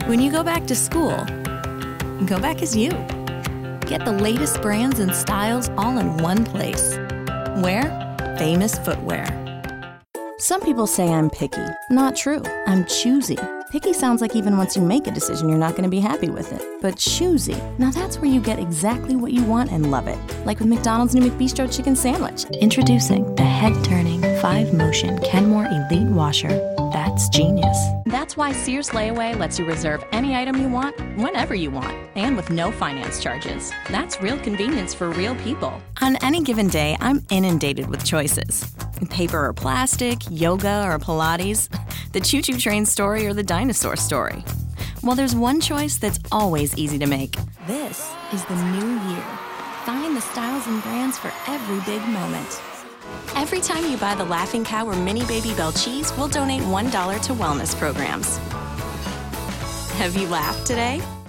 When you go back to school, go back as you. Get the latest brands and styles all in one place. Where? Famous Footwear. Some people say I'm picky. Not true. I'm choosy. Picky sounds like even once you make a decision, you're not going to be happy with it. But choosy, now that's where you get exactly what you want and love it. Like with McDonald's new McBistro Chicken Sandwich. Introducing the head-turning 5-motion Kenmore Elite Washer. That's genius. That's why Sears Layaway lets you reserve any item you want, whenever you want, and with no finance charges. That's real convenience for real people. On any given day, I'm inundated with choices. Paper or plastic, yoga or Pilates, the choo-choo train story or the dinosaur story. Well, there's one choice that's always easy to make. This is the new year. Find the styles and brands for every big moment. Every time you buy the Laughing Cow or Mini Baby Bell cheese, we'll donate $1 to wellness programs. Have you laughed today?